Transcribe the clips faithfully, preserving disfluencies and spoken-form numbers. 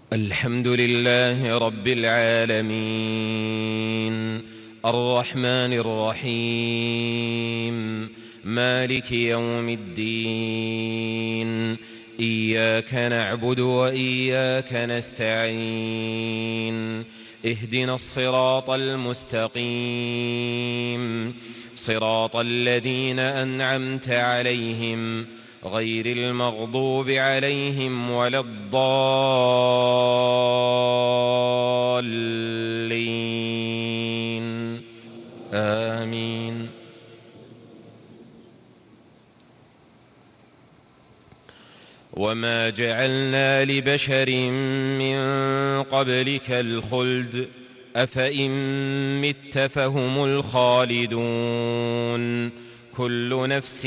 الحمد لله رب العالمين، الرحمن الرحيم، مالك يوم الدين. إياك نعبد وإياك نستعين، اهدنا الصراط المستقيم، صراط الذين أنعمت عليهم غير المغضوب عليهم ولا الضالين، آمين. وما جعلنا لبشر من قبلك الخلد أفإن مت فهم الخالدون. كل نفس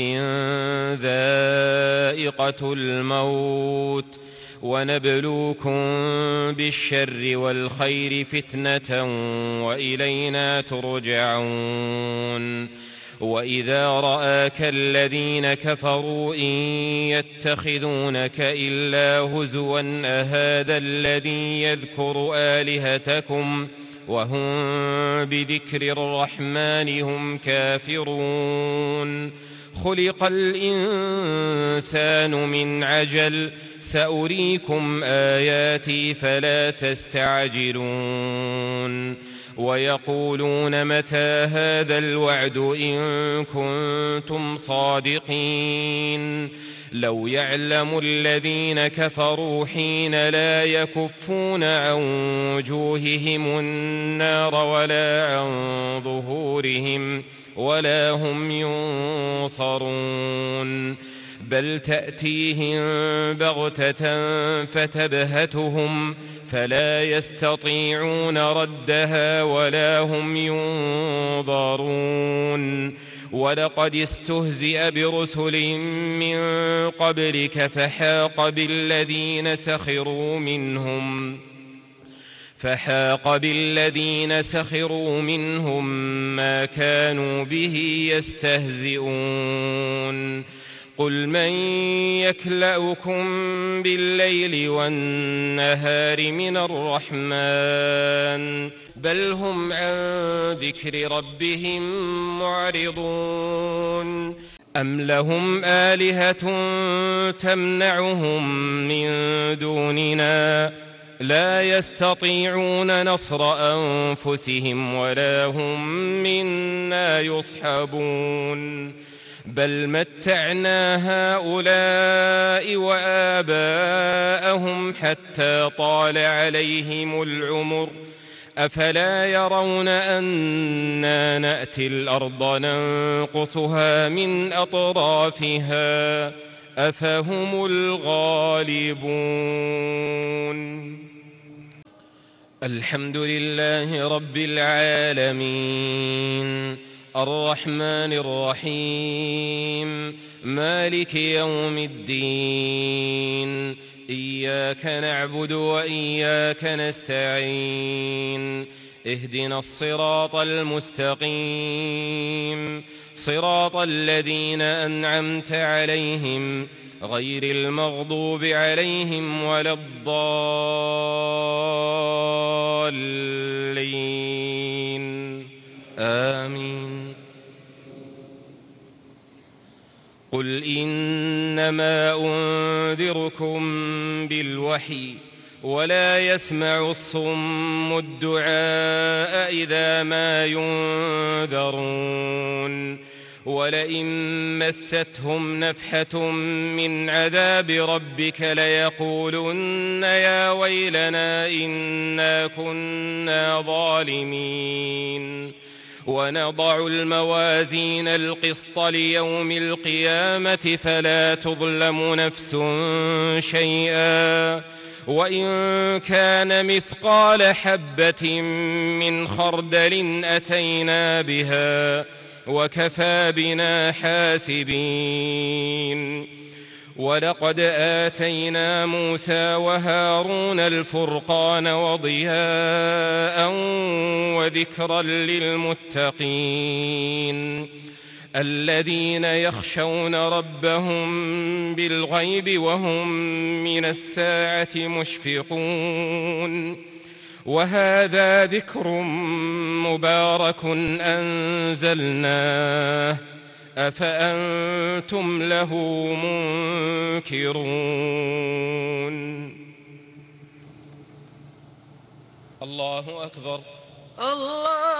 ذائقة الموت، ونبلوكم بالشر والخير فتنة وإلينا ترجعون. وإذا رآك الذين كفروا إن يتخذونك إلا هزوا أهذا الذي يذكر آلهتكم وهم بذكر الرحمن هم كافرون. خلق الإنسان من عجل، سأريكم آياتي فلا تستعجلون. ويقولون متى هذا الوعد إن كنتم صادقين. لو يعلم الذين كفروا حين لا يكفون عن وجوههم النار ولا عن ظهورهم ولا هم ينصرون. بل تأتيهم بغتة فتبهتهم فلا يستطيعون ردها ولا هم ينظرون. ولقد استهزئ برسل من قبلك فحاق بالذين سخروا منهم فحاق بالذين سخروا منهم ما كانوا به يستهزئون. قل من يكلؤكم بالليل والنهار من الرحمن بل هم عن ذكر ربهم معرضون. أم لهم آلهة تمنعهم من دوننا لا يستطيعون نصر أنفسهم ولا هم منا يصحبون. بل متعنا هؤلاء وآباءهم حتى طال عليهم العمر أفلا يرون أنا نأتي الأرض ننقصها من أطرافها أفهم الغالبون. الحمد لله رب العالمين، الرحمن الرحيم، مالك يوم الدين. إياك نعبد وإياك نستعين، اهدنا الصراط المستقيم، صراط الذين أنعمت عليهم غير المغضوب عليهم ولا الضالين، آمين. قل إنما أنذركم بالوحي ولا يسمع الصم الدعاء إذا ما ينذرون. ولئن مستهم نفحة من عذاب ربك ليقولن يا ويلنا إنا كنا ظالمين. ونضع الموازين القسط ليوم القيامة فلا تظلم نفس شيئا وإن كان مثقال حبة من خردل أتينا بها وكفى بنا حاسبين. ولقد آتينا موسى وهارون الفرقان وضياء وذكرا للمتقين. الذين يخشون ربهم بالغيب وهم من الساعة مشفقون وهذا ذكر مبارك أنزلناه أفأنتم له منكرون الله أكبر. الله